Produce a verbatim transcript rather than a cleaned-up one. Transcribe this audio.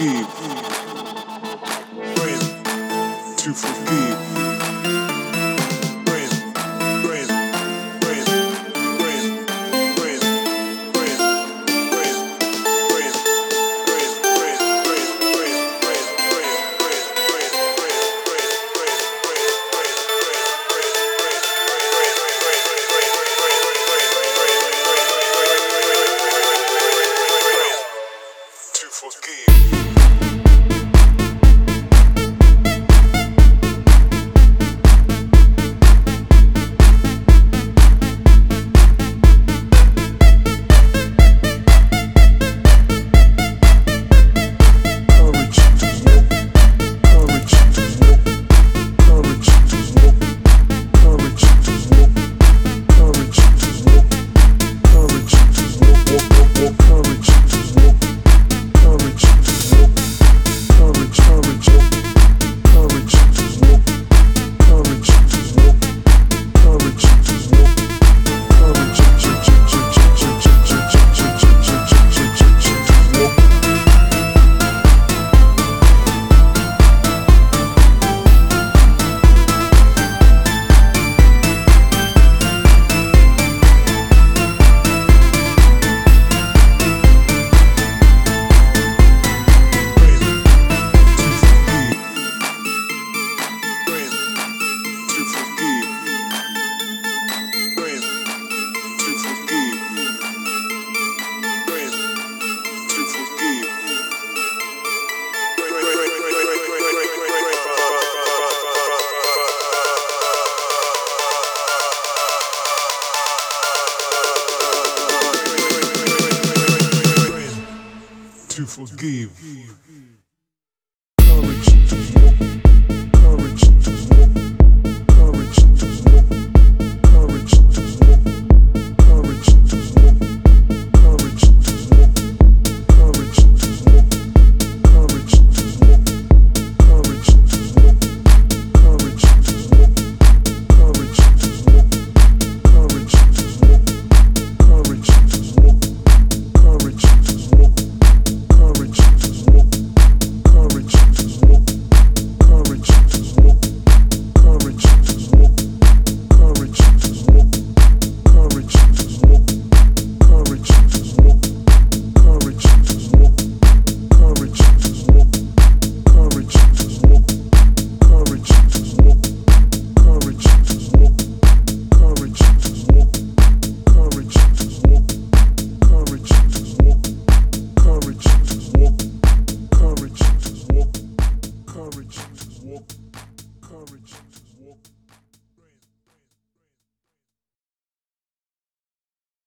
forgive. Breath to forgive. To forgive. Courage to walk. Courage to walk. Courage to walk. Courage to walk. Courage to walk. Courage to walk. Courage to walk. Courage to walk. Courage to walk. Courage to walk. Courage to walk. Courage to walk. Courage to walk. Courage to walk. Courage to walk, courage to walk, courage to walk, courage to walk, courage to walk, courage to walk, courage to walk, courage to walk, courage to walk, courage to walk, courage to walk, courage to walk, courage to walk, courage to walk, courage to walk, courage to walk, courage to walk, courage to walk, courage.